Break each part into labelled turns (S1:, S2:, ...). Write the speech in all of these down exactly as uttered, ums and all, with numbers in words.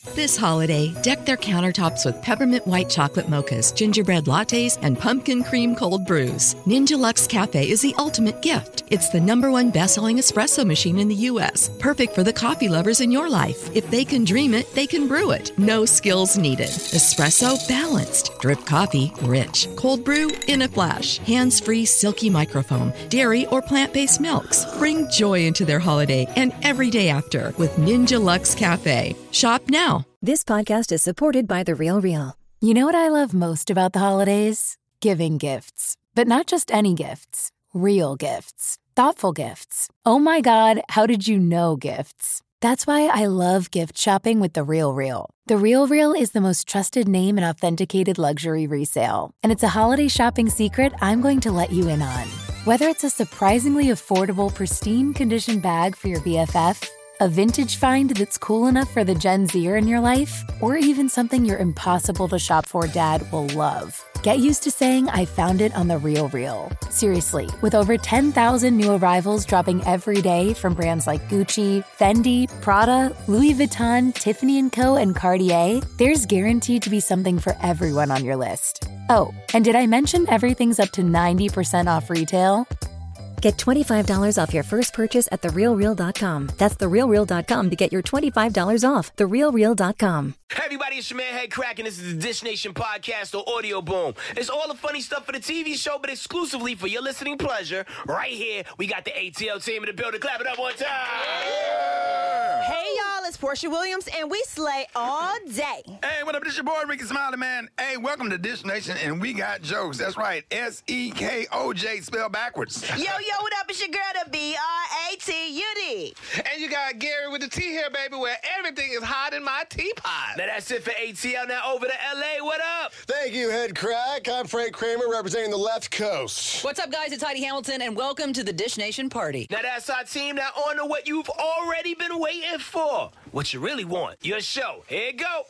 S1: This holiday, deck their countertops with peppermint white chocolate mochas, gingerbread lattes, and pumpkin cream cold brews. Ninja Luxe Cafe is the ultimate gift. It's the number one best-selling espresso machine in the U S, perfect for the coffee lovers in your life. If they can dream it, they can brew it. No skills needed. Espresso balanced, drip coffee rich, cold brew in a flash, hands-free silky microfoam, dairy or plant-based milks. Bring joy into their holiday and every day after with Ninja Luxe Cafe. Shop now.
S2: This podcast is supported by The Real Real.
S3: You know what I love most about the holidays? Giving gifts. But not just any gifts. Real gifts. Thoughtful gifts. Oh my God, how did you know gifts? That's why I love gift shopping with The Real Real. The Real Real is the most trusted name in authenticated luxury resale. And it's a holiday shopping secret I'm going to let you in on. Whether it's a surprisingly affordable, pristine condition bag for your B F F, a vintage find that's cool enough for the Gen Zer in your life, or even something your impossible to shop for dad will love. Get used to saying I found it on The Real Real. Seriously, with over ten thousand new arrivals dropping every day from brands like Gucci, Fendi, Prada, Louis Vuitton, Tiffany and Co, and Cartier, there's guaranteed to be something for everyone on your list. Oh, and did I mention everything's up to ninety percent off retail?
S2: Get twenty-five dollars off your first purchase at the real real dot com. That's the real real dot com to get your twenty-five dollars off. the real real dot com.
S4: Hey everybody, it's your man Head Crack, and this is the Dish Nation podcast or Audio Boom. It's all the funny stuff for the T V show, but exclusively for your listening pleasure. Right here, we got the A T L team in the building. Clap it up one time. Yeah.
S5: Hey y'all, it's Portia Williams, and we slay all day.
S6: Hey, what up? This your boy Ricky Smiley, man. Hey, welcome to Dish Nation, and we got jokes. That's right, S E K O J spelled backwards.
S5: Yo, yo, what up? It's your girl, the B R A T U D.
S7: And you got Gary with the T here, baby, where everything is hot in my teapot.
S4: Now that's it for A T L. Now over to L A. What up?
S8: Thank you, Head Crack. I'm Frank Kramer, representing the left coast.
S9: What's up, guys? It's Heidi Hamilton, and welcome to the Dish Nation party.
S4: Now that's our team. Now on to what you've already been waiting for. What you really want. Your show. Here you go.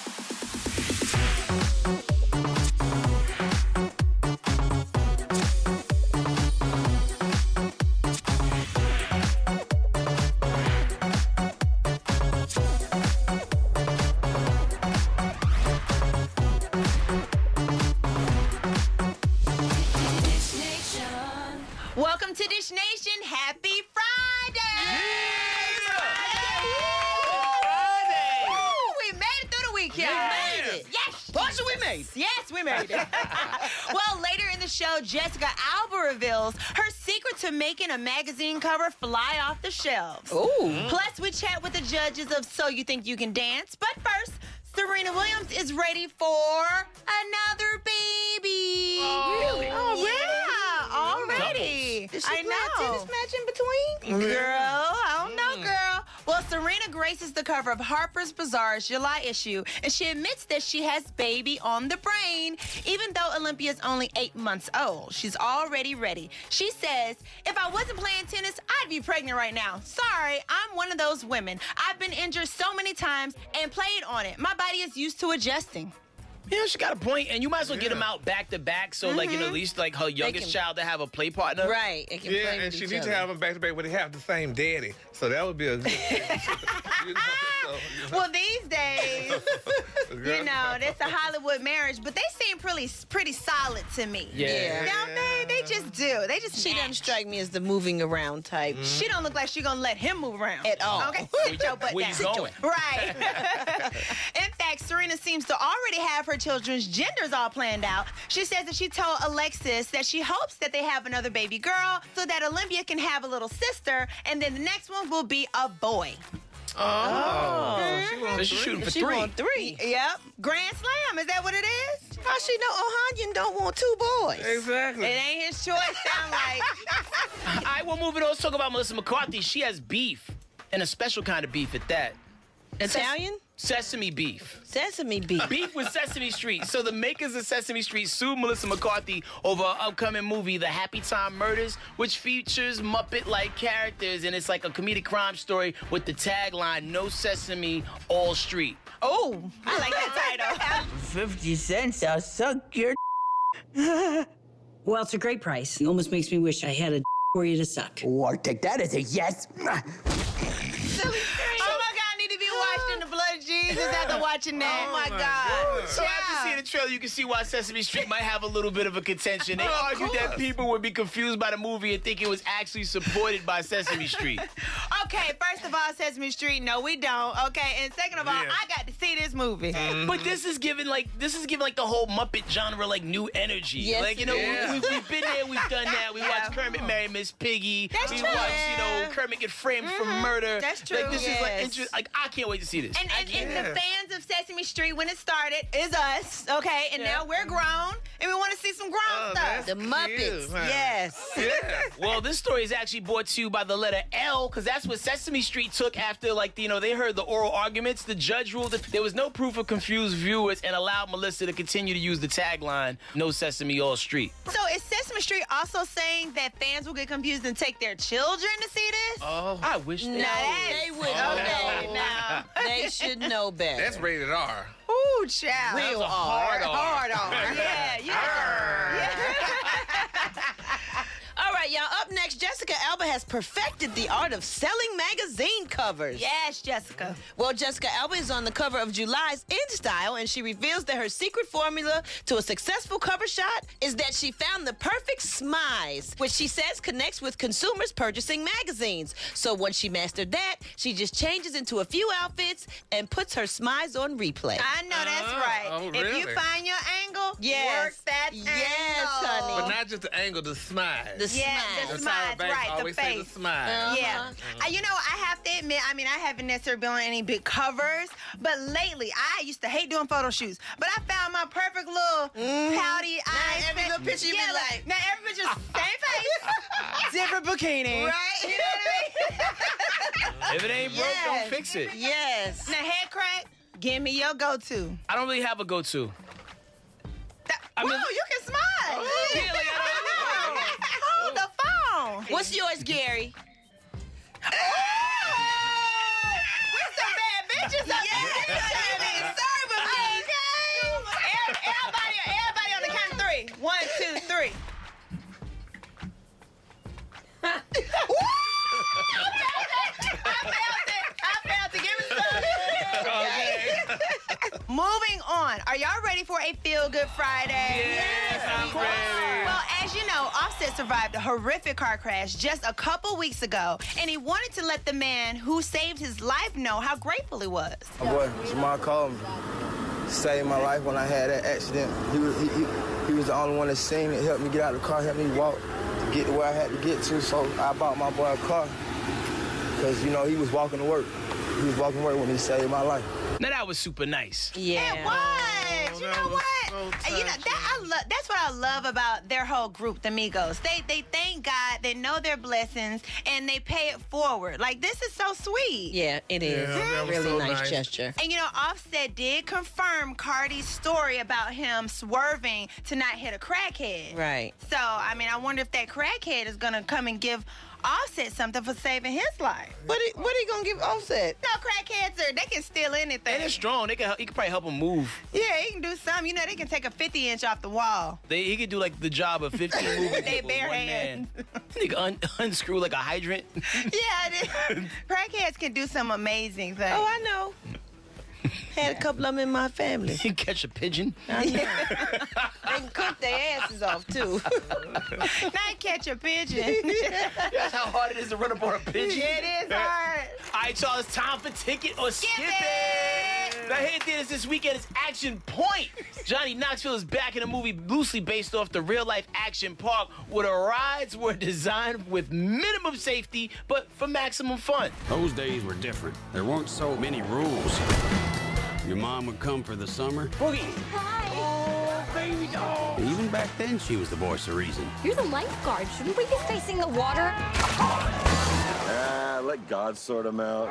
S5: Welcome to Dish Nation. Happy Friday!
S4: Yeah!
S5: Friday! Woo! We made it through the week, y'all.
S4: Yeah.
S5: We made it. Yes!
S4: Portia, we made it.
S5: Yes, we made it. Well, later in the show, Jessica Alba reveals her secret to making a magazine cover fly off the shelves.
S9: Ooh.
S5: Plus, we chat with the judges of So You Think You Can Dance. But first, Serena Williams is ready for another baby.
S4: Oh, really?
S5: Oh, yeah, already.
S9: Did she
S5: I
S9: play a
S5: know.
S9: tennis match in between?
S5: Girl, I don't know, girl. Well, Serena graces the cover of Harper's Bazaar's July issue, and she admits that she has baby on the brain. Even though Olympia's only eight months old, she's already ready. She says, if I wasn't playing tennis, I'd be pregnant right now. Sorry, I'm one of those women. I've been injured so many times and played on it. My body is used to adjusting.
S4: Yeah, she got a point, and you might as well get
S6: Yeah.
S4: them out back to back, so like you know, at least like her youngest
S9: can-
S4: child to have a play partner.
S9: Right. It can
S7: Yeah,
S9: play
S7: and
S9: with
S7: she
S9: each
S7: needs to
S9: other.
S7: have them back to back where they have the same daddy. So that would be a good you know, so, you know.
S5: Well, these days, you know, that's a Hollywood marriage, but they seem pretty pretty solid to me.
S4: Yeah.
S5: Don't they? They just do. They just
S9: She doesn't
S5: match.
S9: strike me as the moving around type.
S5: She don't look like she gonna let him move around.
S9: At all.
S5: Okay, sit your butt
S4: Where
S5: down.
S4: you going?
S5: Right. In fact, Serena seems to already have her children's genders all planned out. She says that she told Alexis that she hopes that they have another baby girl so that Olympia can have a little sister, and then the next one will be a boy.
S4: Oh.
S7: She wants
S4: So she's
S7: three.
S4: shooting for
S9: She
S4: three.
S9: want three.
S5: Yep. Grand Slam. Is that what it is?
S9: How she know Ohanian don't want two boys?
S7: Exactly.
S5: It ain't his choice, sound like.
S4: All right, we'll move it on. Let's talk about Melissa McCarthy. She has beef, and a special kind of beef at that.
S9: Italian?
S4: Sesame beef.
S9: Sesame beef.
S4: Beef with Sesame Street. So the makers of Sesame Street sued Melissa McCarthy over her upcoming movie, The Happy Time Murders, which features Muppet-like characters, and it's like a comedic crime story with the tagline, No Sesame, All Street.
S5: Oh, I like that title.
S10: fifty cents, I'll suck your Well, it's a great price. It almost makes me wish I had a for you to suck.
S11: Oh, I'll take that as a yes.
S5: Oh my God, I need to be washed in the blood of Jesus. Jesus after watching that.
S9: Oh, my God.
S4: So after seeing the trailer, you can see why Sesame Street might have a little bit of a contention. They
S7: Oh, of
S4: argued that
S7: course.
S4: people would be confused by the movie and think it was actually supported by Sesame Street.
S5: Okay, first of all, Sesame Street, no, we don't. Okay, and second of all,
S7: Yeah.
S5: I got to see this movie.
S4: But this is giving like this is giving like the whole Muppet genre like new energy.
S9: Yes,
S4: like you
S9: it
S4: know,
S7: is.
S4: we, we've, we've been there, we've done that. We watched Kermit marry Miss Piggy.
S5: That's
S4: we
S5: true.
S4: watched you
S5: Yeah.
S4: know Kermit get framed for murder.
S5: That's true.
S4: Like this is like
S9: Yes.
S4: interest. Like I can't wait to see this.
S5: And, and, and
S7: Yeah.
S5: the fans of Sesame Street, when it started, is us, okay? And now we're grown, and we want to see some grown
S7: Oh,
S5: stuff.
S9: The Muppets.
S7: Cute, man.
S9: Yes.
S7: Yeah.
S4: Well, this story is actually brought to you by the letter L, because that's what Sesame Street took after, like, you know, they heard the oral arguments. The judge ruled that there was no proof of confused viewers and allowed Melissa to continue to use the tagline, "No Sesame, all Street."
S5: So is Sesame Street also saying that fans will get confused and take their children to see this?
S4: Oh, I wish
S9: No,
S4: they
S9: they would.
S5: Okay,
S9: know.
S5: now.
S9: They should know better.
S7: That's rated R.
S5: Ooh, child.
S9: real
S4: a hard
S9: hard.
S4: R.
S9: Hard R.
S5: Yeah, yeah.
S9: All right, y'all. Up next, Jessica Alba has perfected the art of selling magazine covers.
S5: Yes, Jessica.
S9: Well, Jessica Alba is on the cover of July's In Style, and she reveals that her secret formula to a successful cover shot is that she found the perfect smize, which she says connects with consumers purchasing magazines. So once she mastered that, she just changes into a few outfits and puts her smize on replay.
S5: I know that's
S7: Ah,
S5: right.
S7: oh,
S5: If you
S7: really?
S5: find your angle,
S9: Yes.
S5: work that
S9: Yes,
S5: angle.
S9: honey.
S7: But not just the angle, the smile.
S9: The
S5: Yeah,
S9: smile.
S5: the
S7: That's
S5: smile.
S7: how
S5: Smize,
S7: Banks
S5: right, the
S7: always say
S5: face.
S7: the smile.
S5: Yeah.
S9: Uh-huh.
S5: Uh, you know, I have to admit, I mean, I haven't necessarily been on any big covers, but lately, I used to hate doing photo shoots, but I found my perfect little pouty eyes.
S9: every little picture you be
S5: yeah,
S9: like-
S5: now every picture, same face, different bikini.
S9: Right?
S5: You know what I mean?
S4: If it ain't broke,
S9: Yes.
S4: don't fix it.
S9: Yes.
S5: Now, head crack, give me your go-to.
S4: I don't really have a go-to.
S5: That,
S4: I
S5: whoa,
S4: mean-
S5: you can smile.
S4: Yeah, like, I
S5: Hold the phone.
S9: What's yours, Gary?
S5: We some bad bitches up here. Sorry, but me. Okay. Everybody, everybody on the count of three. One, two, three. Woo! I felt it. I felt it. Give me some. Moving on. Are y'all ready for a feel-good Friday?
S4: Yes, I'm ready.
S5: Well, as you know, Offset survived a horrific car crash just a couple weeks ago, and he wanted to let the man who saved his life know how grateful he was.
S11: My boy Jamal called me, saved my life when I had that accident. He was he, he, he was the only one that seen it, helped me get out of the car, helped me walk to get to where I had to get to. So I bought my boy a car because you know he was walking to work. He was walking to work when he saved my life.
S4: Now that was super nice.
S9: Yeah.
S5: It was. You
S7: that
S5: know
S7: was
S5: what?
S7: so
S5: Uh, you know that I love. That's what I love about their whole group, the Migos. They they thank God, they know their blessings, and they pay it forward. Like this is so sweet.
S9: Yeah, it is.
S7: Yeah, that was
S9: really
S7: so
S9: nice,
S7: nice.
S9: gesture.
S5: And you know, Offset did confirm Cardi's story about him swerving to not hit a crackhead.
S9: Right.
S5: So I mean, I wonder if that crackhead is gonna come and give Offset something for saving his life.
S9: What he, what he gonna give Offset?
S5: No, crackheads are they can steal anything.
S4: And they're strong. They can. help- He can probably help him move.
S5: Yeah, he can do something. You know, they can take a fifty inch off the wall.
S4: They, he could do like the job of fifteen moving
S5: They
S4: people with
S5: bare
S4: one
S5: hands.
S4: man. He could un- unscrew like a hydrant.
S5: Yeah, they, crackheads can do some amazing things.
S9: Oh, I know. Had a couple of them in my family.
S4: He can catch a pigeon.
S9: They can cook their asses off, too.
S5: Not catch a pigeon.
S4: That's how hard it is to run up on a pigeon.
S5: Yeah, it is hard.
S4: All right, y'all, it's time for Ticket or Skip,
S5: Skip
S4: it.
S5: it.
S4: Now, here at theaters this weekend is Action Point. Johnny Knoxville is back in a movie loosely based off the real-life action park where the rides were designed with minimum safety, but for maximum fun.
S12: Those days were different. There weren't so many rules. Your mom would come for the summer.
S4: Boogie. Oh, baby doll.
S12: Even back then, she was the voice of reason.
S13: You're the lifeguard. Shouldn't we be facing the water?
S8: Ah, let God sort them out.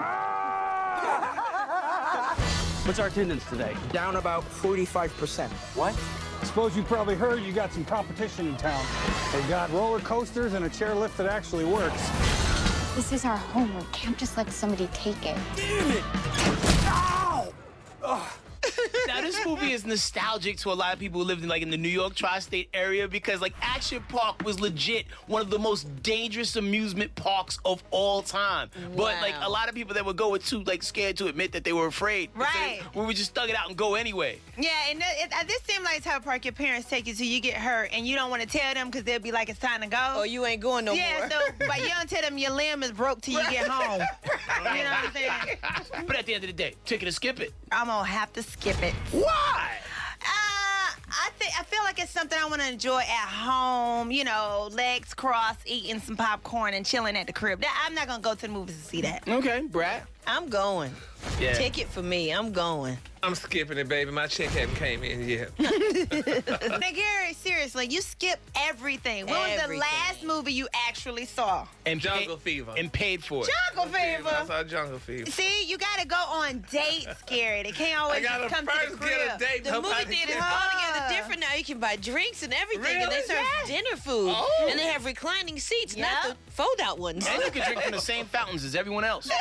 S12: What's our attendance today?
S11: Down about forty-five percent.
S12: What?
S14: Suppose you probably heard you got some competition in town. They got roller coasters and a chairlift that actually works.
S13: This is our home. We can't just let somebody take it.
S12: Damn it! Ow!
S4: Now, this this movie is nostalgic to a lot of people who lived in like in the New York tri-state area because like Action Park was legit one of the most dangerous amusement parks of all time.
S5: Wow.
S4: But like a lot of people that would go were too like scared to admit that they were afraid.
S5: Right.
S4: We would just thug it out and go anyway.
S5: Yeah, and it, it, this seems like the type of park your parents take you to. You get hurt and you don't want to tell them because they'll be like, it's time to go.
S9: Oh, you ain't going no
S5: yeah,
S9: more.
S5: so but you don't tell them your limb is broke till you get home. You know what I'm saying?
S4: But at the end of the day, take it or skip it.
S5: I'm gonna have to skip it.
S4: Why?
S5: Uh, I think I feel like it's something I want to enjoy at home. You know, legs crossed, eating some popcorn and chilling at the crib. That, I'm not gonna go to the movies to see that.
S4: Okay, Brad.
S9: I'm going.
S7: Yeah.
S9: Ticket for me. I'm going.
S7: I'm skipping it, baby. My check hadn't came in yet.
S5: Now, Gary, seriously, you skip everything. What was the
S9: Everything.
S5: last movie you actually saw?
S4: And
S7: Jungle
S4: pay,
S7: Fever.
S4: And paid for it.
S5: Jungle Fever.
S7: I saw Jungle Fever.
S5: See, you gotta go on dates, Gary. They can't always
S7: I gotta
S5: just come to
S7: first
S5: the crib.
S7: get a date.
S9: The movie
S7: Nobody
S9: theater's
S7: can-
S9: altogether different now. You can buy drinks and everything, and they
S7: Really?
S9: serve
S5: Yeah.
S9: dinner food.
S7: Oh.
S9: And they have reclining seats,
S5: Yeah.
S9: not the fold-out ones.
S4: And you can drink from the same fountains as everyone else.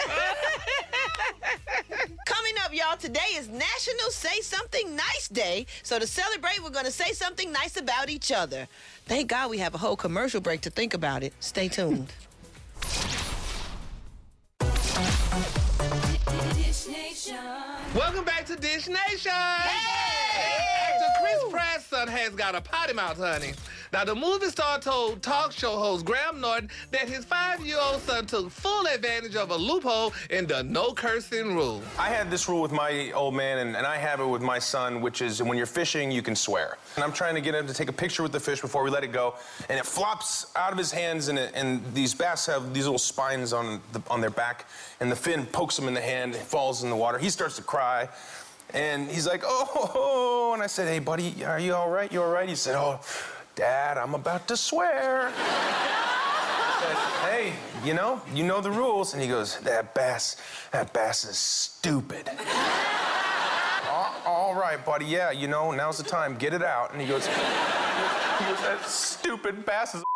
S9: Coming up, y'all, today is National Say Something Nice Day. So to celebrate, we're going to say something nice about each other. Thank God we have a whole commercial break to think about it. Stay tuned.
S7: Welcome back to Dish Nation. Actor Chris Pratt's son has got a potty mouth, honey. Now, the movie star told talk show host Graham Norton that his five-year-old son took full advantage of a loophole in the no cursing rule.
S15: I had this rule with my old man, and, and I have it with my son, which is when you're fishing, you can swear. And I'm trying to get him to take a picture with the fish before we let it go, and it flops out of his hands, and, it, and these bass have these little spines on, the, on their back, and the fin pokes him in the hand, it falls in the water. He starts to cry, and he's like, oh, and I said, hey, buddy, are you all right? You all right? He said, oh, Dad, I'm about to swear. I said, hey, you know, you know the rules. And he goes, that bass, that bass is stupid. all, all right, buddy, yeah, you know, now's the time, get it out. And he goes, he goes, that stupid bass is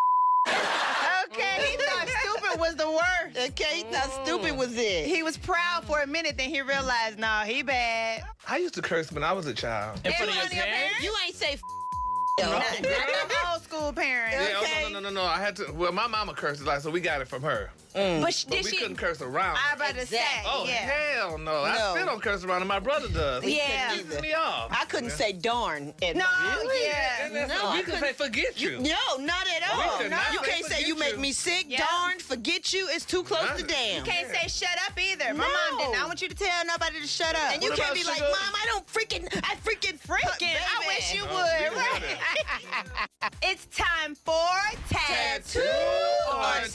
S5: Okay, he thought stupid was the worst.
S9: Okay, he thought stupid was it.
S5: He was proud for a minute, then he realized, nah, he bad.
S7: I used to curse when I was a child.
S4: In front of
S5: In
S4: your
S5: front of your
S4: parents?
S9: You ain't say f-
S5: Not, not them old school parents.
S7: Yeah,
S9: Okay.
S7: oh, no, no, no, no. I had to. Well, my mama cursed a lot, so we got it from her.
S5: But, sh-
S7: But
S5: did
S7: we
S5: she?
S7: couldn't curse around.
S5: I about to say,
S9: Exactly.
S7: Oh,
S5: yeah.
S7: hell no. I
S9: No.
S7: still don't curse around, and my brother does.
S5: Yeah.
S7: It pisses me off.
S9: I couldn't say darn. At
S5: No,
S7: Really?
S5: yeah.
S7: And that's-
S9: No,
S7: we
S9: I
S7: could say forget you.
S9: No, not at
S7: We
S9: all.
S7: could not
S9: You
S7: say
S9: can't say
S7: forget
S9: you make
S7: you.
S9: me sick,
S5: Yeah.
S9: darn, forget you. It's too close to damn.
S5: You can't say shut up either. My
S9: No.
S5: mom did not want you to tell nobody to shut up.
S9: And you
S7: What
S9: can't
S7: about
S9: be like,
S7: sugar?
S9: Mom, I don't freaking, I freaking freaking.
S5: Freaking, I wish you
S7: Oh,
S5: would.
S7: we know
S5: It's time for Tattoo or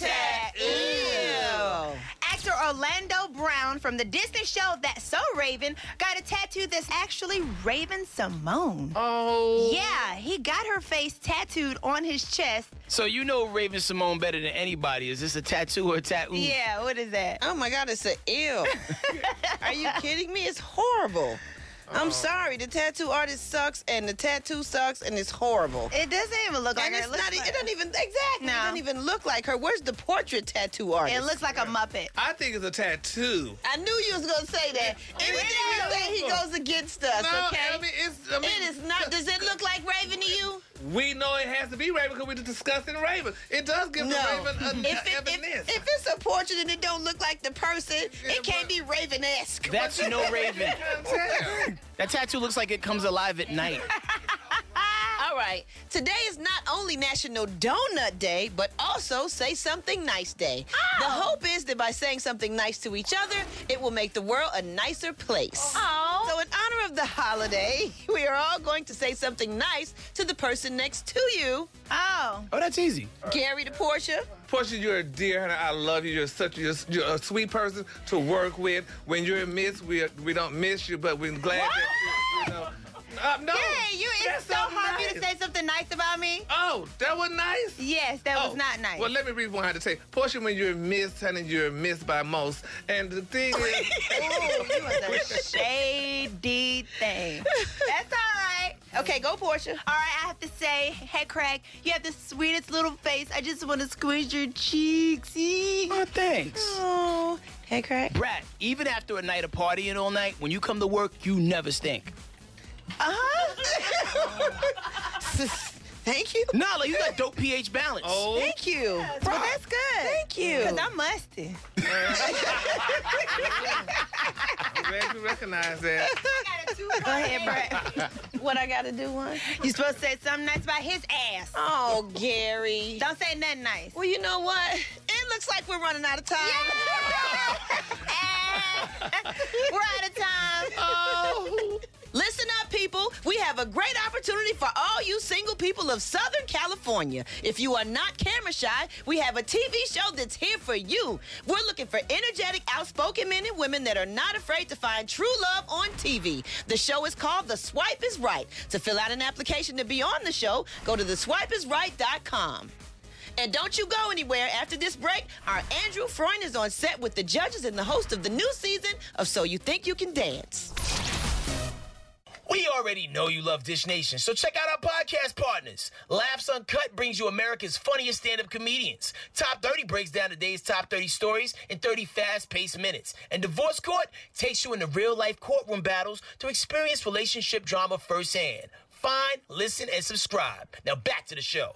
S5: Tattoo. Actor Orlando Brown from the Disney show That's So Raven got a tattoo that's actually Raven Simone.
S7: Oh.
S5: Yeah, he got her face tattooed on his chest.
S4: So you know Raven Simone better than anybody. Is this a tattoo or a tattoo?
S5: Yeah, what is that?
S9: Oh my God, it's an ill. Are you kidding me? It's horrible. I'm sorry, the tattoo artist sucks, and the tattoo sucks, and it's horrible.
S5: It doesn't even look like
S9: And
S5: her.
S9: it's
S5: It looks
S9: not.
S5: like-
S9: It doesn't even exactly.
S5: No.
S9: It doesn't even look like her. Where's the portrait tattoo artist?
S5: It looks like a Muppet.
S7: I think it's a tattoo.
S9: I knew you was gonna say that. Everything you say, he goes against us.
S7: No,
S9: okay.
S7: I mean, it's, I mean,
S9: it is not. Does it look like Raven to you?
S7: We know it has to be Raven because we're discussing Raven. It does give
S9: No.
S7: the Raven a,
S9: If, it,
S7: evanescence.
S9: if, if it's a portrait and it don't look like the person, it can't be Raven-esque.
S4: That's no Raven.
S7: Damn.
S4: That tattoo looks like it comes alive at night.
S9: All right. Today is not only National Donut Day, but also Say Something Nice Day. The hope is that by saying something nice to each other, it will make the world a nicer place.
S5: Oh.
S9: So in honor of the holiday, we are all going to say something nice to the person next to you.
S5: Oh.
S4: Oh, that's easy.
S9: Gary to Portia.
S7: Portia, you're a dear, honey. I love you. You're such you're, you're a sweet person to work with. When you're missed, we we don't miss you, but we're glad
S5: What?
S7: that you, you know. Uh, no,
S5: Yeah, you. It's
S7: that's
S5: so hard for you to
S7: nice.
S5: say something nice about me.
S7: Oh, that was nice.
S5: Yes, that was
S7: Oh,
S5: not nice.
S7: Well, let me read what I had to say. Portia, when you're missed, honey, you're missed by most. And the thing is,
S5: Ooh, you was a shady thing. That's all right.
S9: Okay, go Portia.
S5: All right, I have to say, hey, Craig, you have the sweetest little face. I just want to squeeze your cheeks.
S4: Oh, thanks.
S9: Oh, hey Craig.
S4: Brad, even after a night of partying all night, when you come to work, you never stink.
S9: Uh-huh. Thank you.
S4: Nah, like you got dope pH balance.
S9: Oh. Thank you. Yes, well, that's good. Thank you. Because I'm musty.
S7: I'm glad you recognize that.
S5: Go ahead, Brett.
S9: What I got to do, one?
S5: You supposed to say something nice about his ass.
S9: Oh, Gary.
S5: Don't say nothing nice.
S9: Well, you know what? It looks like we're running out of time.
S5: We're out of time.
S9: Oh. Listen up, people. We have a great opportunity for all you single people of Southern California. If you are not camera shy, we have a T V show that's here for you. We're looking for energetic, outspoken men and women that are not afraid to find true love on T V. The show is called The Swipe is Right. To fill out an application to be on the show, go to the swipe is right dot com. And don't you go anywhere. After this break, our Andrew Freund is on set with the judges and the host of the new season of So You Think You Can Dance.
S4: We already know you love Dish Nation, so check out our podcast partners. Laughs Uncut brings you America's funniest stand-up comedians. Top thirty breaks down the day's top thirty stories in thirty fast-paced minutes. And Divorce Court takes you into real-life courtroom battles to experience relationship drama firsthand. Find, listen, and subscribe. Now back to the show.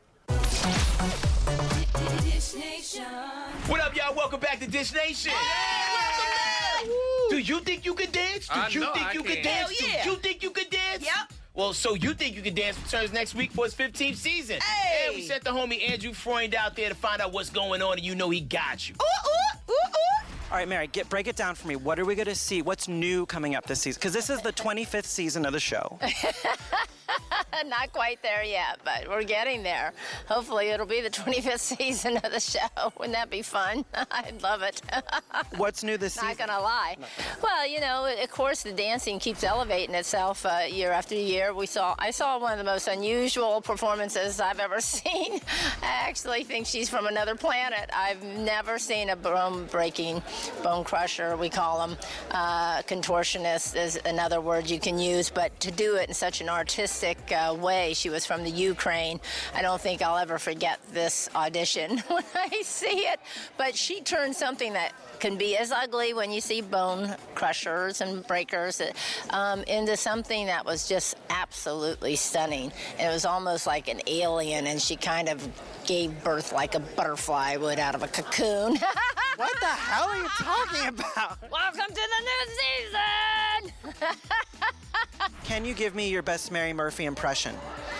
S4: Dish Nation. What up, y'all? Welcome back to Dish Nation.
S9: Hey, welcome back.
S4: Do you think you could dance? Do
S7: I
S4: you
S7: know
S4: think
S7: I
S4: you
S7: can.
S4: could dance?
S9: Hell yeah.
S4: Do you think you could dance?
S5: Yep.
S4: Well, So You Think You Can Dance returns next week for its fifteenth season.
S9: Hey.
S4: And we sent the homie Andrew Freund out there to find out what's going on, and you know he got you.
S9: Ooh, ooh, ooh, ooh.
S16: All right, Mary, get, break it down for me. What are we going to see? What's new coming up this season? Because this is the twenty-fifth season of the show.
S13: Not quite there yet, but we're getting there. Hopefully it'll be the twenty-fifth season of the show. Wouldn't that be fun? I'd love it.
S16: What's new this season?
S13: Not gonna lie. Well, you know, of course the dancing keeps elevating itself uh, year after year. We saw, I saw one of the most unusual performances I've ever seen. I actually think she's from another planet. I've never seen a bone breaking, bone crusher, we call them. Uh, contortionist is another word you can use, but to do it in such an artistic uh, way. She was from the Ukraine. I don't think I'll ever forget this audition when I see it. But she turned something that can be as ugly when you see bone crushers and breakers um, into something that was just absolutely stunning. And it was almost like an alien, and she kind of gave birth like a butterfly would out of a cocoon.
S16: What the hell are you talking about?
S13: Welcome to the new season!
S16: Can you give me your best Mary Murphy impression?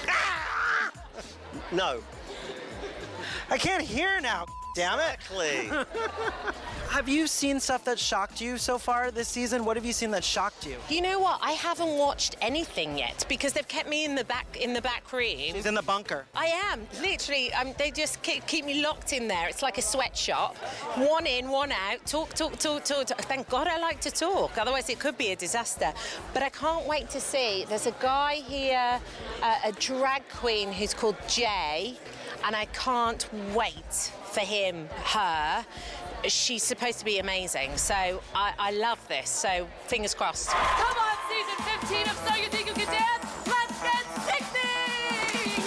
S17: No.
S16: I can't hear now, damn it.
S17: Exactly.
S16: Have you seen stuff that shocked you so far this season? What have you seen that shocked you?
S18: You know what? I haven't watched anything yet because they've kept me in the back in the back room.
S16: She's in the bunker.
S18: I am literally. Um, they just keep, keep me locked in there. It's like a sweatshop. One in, one out. Talk, talk, talk, talk, talk. Thank God I like to talk. Otherwise, it could be a disaster. But I can't wait to see. There's a guy here, uh, a drag queen who's called Jay, and I can't wait for him, her. She's supposed to be amazing, so I, I love this, so fingers crossed.
S19: Come on, season fifteen of So You Think You Can Dance, let's get sixty!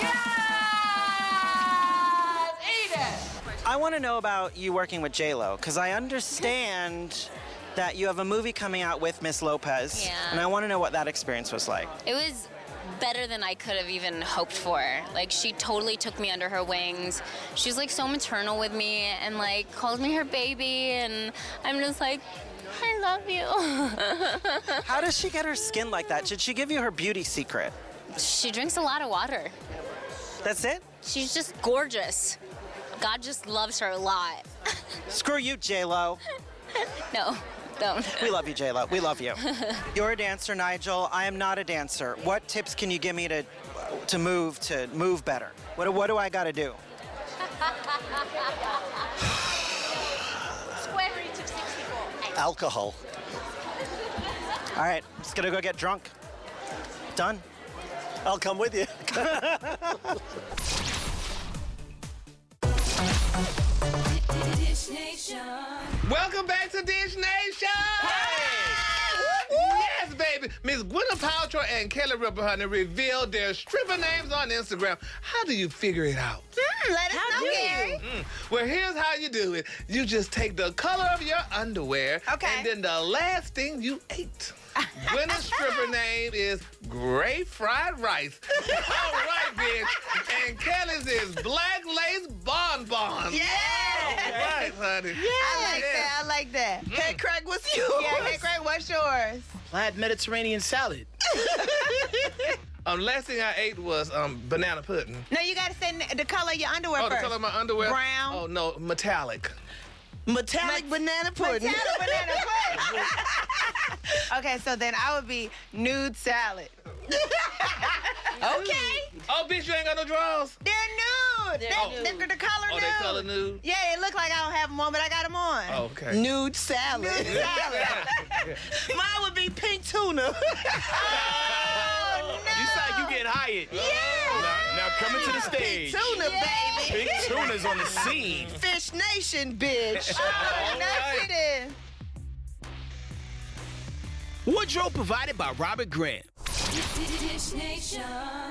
S19: Yes! Eat it!
S16: I want to know about you working with J-Lo, because I understand that you have a movie coming out with Miss Lopez,
S20: Yeah.
S16: and I want to know what that experience was like.
S20: It was better than I could have even hoped for. Like, she totally took me under her wings. She was like so maternal with me and like called me her baby, and I'm just like, I love you.
S16: How does she get her skin like that? Did she give you her beauty secret?
S20: She drinks a lot of water.
S16: That's it?
S20: She's just gorgeous. God just loves her a lot.
S16: Screw you, J-Lo.
S20: No. Don't.
S16: We love you, J-Lo. We love you. You're a dancer, Nigel. I am not a dancer. What tips can you give me to to move to move better? What, what do I got to do?
S19: Square root of sixty-four.
S17: Alcohol.
S16: All right, just gonna go get drunk. Done.
S17: I'll come with you.
S19: Dish Nation.
S7: Welcome back to Dish Nation! Yes, baby. Miss Gwyneth Paltrow and Kelly Ripa Honey revealed their stripper names on Instagram. How do you figure it out?
S5: Mm, let us
S9: How
S5: know,
S9: do
S5: Gary.
S9: you?
S7: Mm. Well, here's how you do it. You just take the color of your underwear,
S5: Okay.
S7: and then the last thing you ate. Gwyneth's stripper favorite name is Great Fried Rice. All right, bitch. And Kelly's is Black Lace Bonbons.
S5: Yeah.
S7: All right, honey.
S5: Yeah. I like
S7: Yeah.
S5: that. I like that.
S9: Mm. Hey, Craig, what's yours?
S5: Yeah, hey, Craig, what's yours?
S4: Plaid Mediterranean salad.
S7: Um, last thing I ate was um banana pudding.
S5: No, you gotta say n- the color of your underwear
S7: Oh,
S5: first.
S7: the color of my underwear?
S5: Brown.
S7: Oh, no, metallic.
S9: Metallic banana pudding.
S5: Metallic banana pudding. Okay, so then I would be nude salad. Okay.
S7: Oh, bitch, you ain't got no drawers?
S5: They're nude.
S9: They're
S5: They-
S9: nude.
S5: They're the color
S7: Oh,
S5: nude.
S7: they color nude?
S5: Yeah, it look like I don't have them on, but I got them on.
S7: Oh, okay.
S9: Nude salad.
S5: Nude salad.
S9: Mine would be pink tuna.
S5: Oh, no.
S4: You sound like you getting hired.
S5: Yeah.
S4: Now, now coming to the stage.
S9: Pink tuna, baby.
S4: Big Tuna's on the scene.
S9: Fish Nation, bitch.
S5: Oh, nice it is.
S4: Wardrobe provided by Robert Grant.
S19: Dish Nation.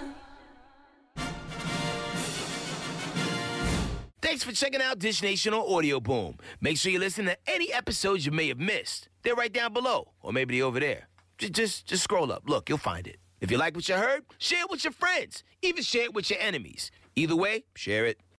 S4: Thanks for checking out Dish Nation on Audio Boom. Make sure you listen to any episodes you may have missed. They're right down below, or maybe they're over there. Just, just, just scroll up. Look, you'll find it. If you like what you heard, share it with your friends. Even share it with your enemies. Either way, share it.